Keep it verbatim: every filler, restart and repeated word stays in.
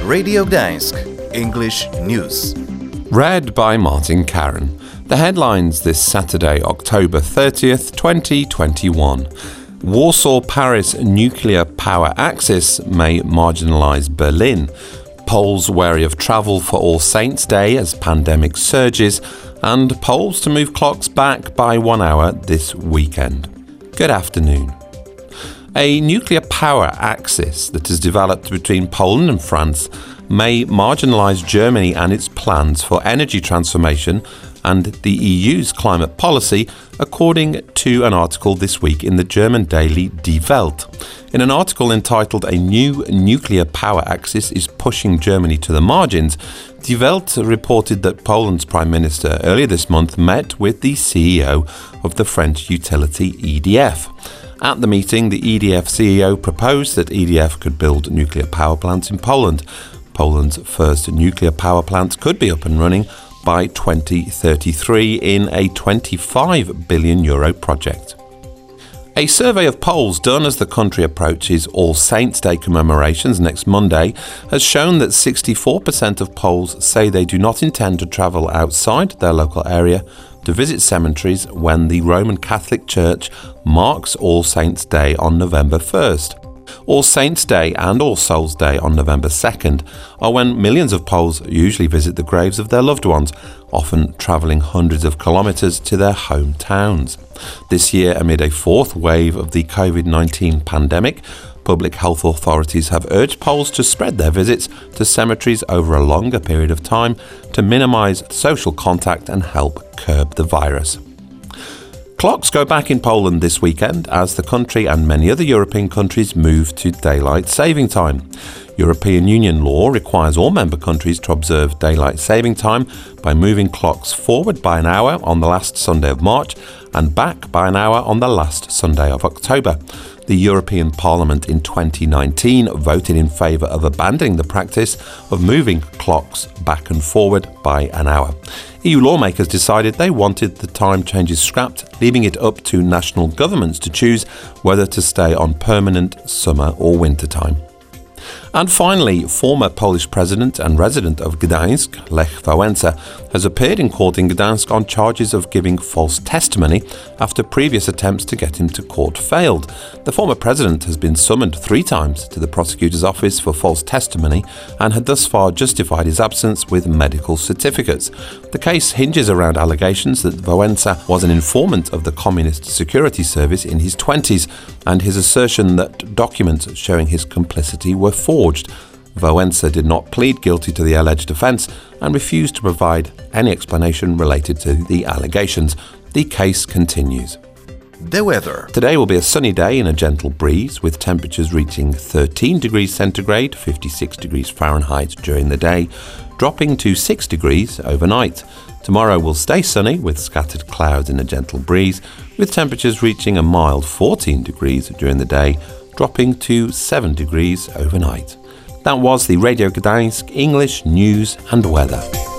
Radio Gdańsk, English News. Read by Martin Karen. The headlines this Saturday, October thirtieth, twenty twenty-one. Warsaw-Paris nuclear power axis may marginalise Berlin. Poles wary of travel for All Saints' Day as pandemic surges, and Poles to move clocks back by one hour this weekend. Good afternoon. A nuclear power axis that has developed between Poland and France may marginalise Germany and its plans for energy transformation and the E U's climate policy, according to an article this week in the German daily Die Welt. In an article entitled "A New Nuclear Power Axis is Pushing Germany to the Margins," Die Welt reported that Poland's Prime Minister earlier this month met with the C E O of the French utility E D F. At the meeting, the E D F C E O proposed that E D F could build nuclear power plants in Poland. Poland's first nuclear power plant could be up and running by twenty thirty-three in a twenty-five billion euro project. A survey of Poles done as the country approaches All Saints' Day commemorations next Monday has shown that sixty-four percent of Poles say they do not intend to travel outside their local area to visit cemeteries when the Roman Catholic Church marks All Saints' Day on November first. All Saints' Day and All Souls' Day on November second are when millions of Poles usually visit the graves of their loved ones, often travelling hundreds of kilometres to their hometowns. This year, amid a fourth wave of the covid nineteen pandemic, public health authorities have urged Poles to spread their visits to cemeteries over a longer period of time to minimise social contact and help curb the virus. Clocks go back in Poland this weekend as the country and many other European countries move to daylight saving time. European Union law requires all member countries to observe daylight saving time by moving clocks forward by an hour on the last Sunday of March and back by an hour on the last Sunday of October. The European Parliament in twenty nineteen voted in favour of abandoning the practice of moving clocks back and forward by an hour. E U lawmakers decided they wanted the time changes scrapped, leaving it up to national governments to choose whether to stay on permanent summer or winter time. And finally, former Polish president and resident of Gdańsk, Lech Wałęsa, has appeared in court in Gdańsk on charges of giving false testimony after previous attempts to get him to court failed. The former president has been summoned three times to the prosecutor's office for false testimony and had thus far justified his absence with medical certificates. The case hinges around allegations that Wałęsa was an informant of the Communist Security Service in his twenties and his assertion that documents showing his complicity were forged. Wałęsa did not plead guilty to the alleged offence and refused to provide any explanation related to the allegations. The case continues. The weather. Today will be a sunny day and a gentle breeze, with temperatures reaching thirteen degrees centigrade, fifty-six degrees Fahrenheit during the day, dropping to six degrees overnight. Tomorrow will stay sunny with scattered clouds and a gentle breeze, with temperatures reaching a mild fourteen degrees during the day, dropping to seven degrees overnight. That was the Radio Gdańsk English News and Weather.